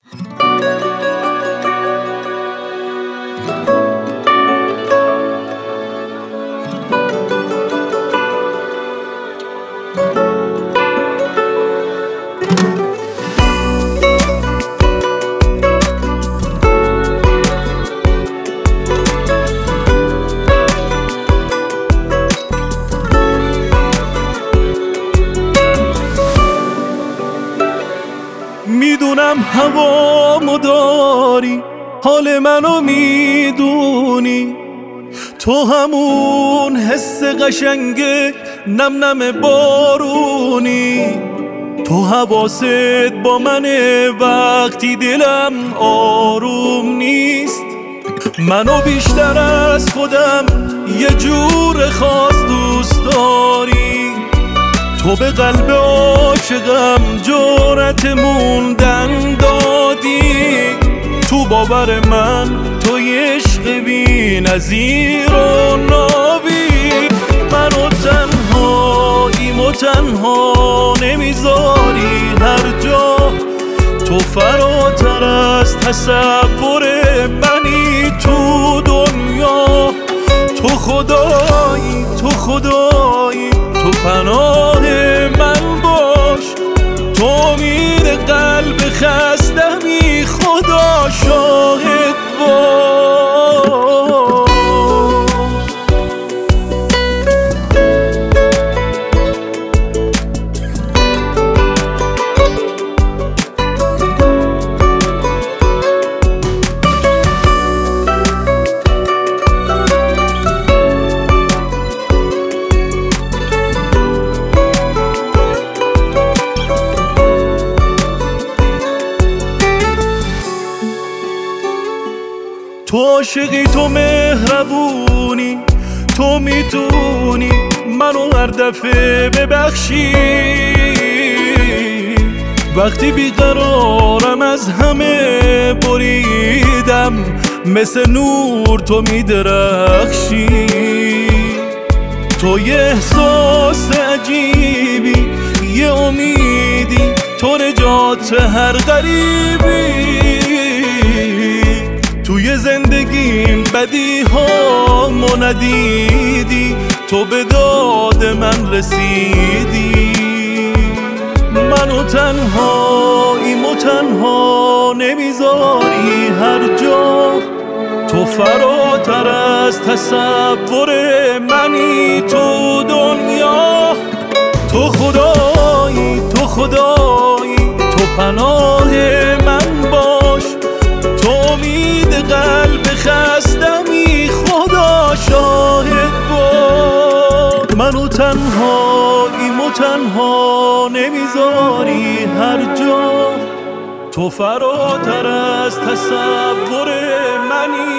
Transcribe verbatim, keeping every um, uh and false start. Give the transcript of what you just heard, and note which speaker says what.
Speaker 1: میدونم هوامو داری، حال منو میدونی، تو همون حس قشنگه نم نم بارونی، تو حواست با منه وقتی دلم آروم نیست، منو بیشتر از خودم یه جور خاص دوست داری، تو به قلب عاشقم جرأت موندن دادی، تو باور من تو عشق بی نظیر و نابی، منو تنهاییم و تنها نمیذاری هر جا، تو فراتر از تصور منی تو دنیا، تو خدایی تو خدایی تو پناه من باش، تو امید قلب خستمی خدا شاهد باش. تو عاشقی تو مهربونی، تو میتونی منو هر دفعه ببخشی، وقتی بیقرارم از همه بریدم مثل نور تو میدرخشی، تو یه احساس عجیبی یه امیدی، تو نجات هر غریبی، توی زندگیم بدی ها مو ندیدی، تو به داد من رسیدی، منو تنهاییم و تنها نمیذاری هر جا، تو فراتر از تصور منی تو دنیا، تو خدایی تو خدایی تو پناه من باش، تو امید قلب خستمی خدا شاهد باش، منو تنهاییم و تنها نمیذاری هر جا، تو فراتر از تصور منی